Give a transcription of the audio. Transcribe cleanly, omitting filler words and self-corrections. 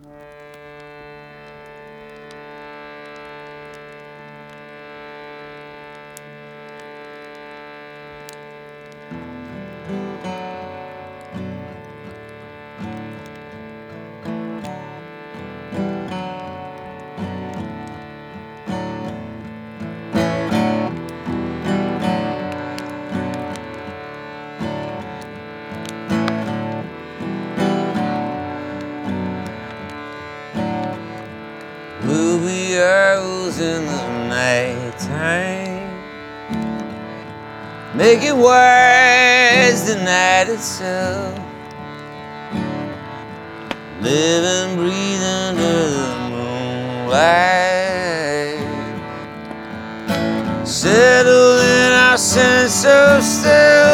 Ruby arrows in the night time, make it worse the night itself. Live and breathe under the moonlight, settle in our sense of self.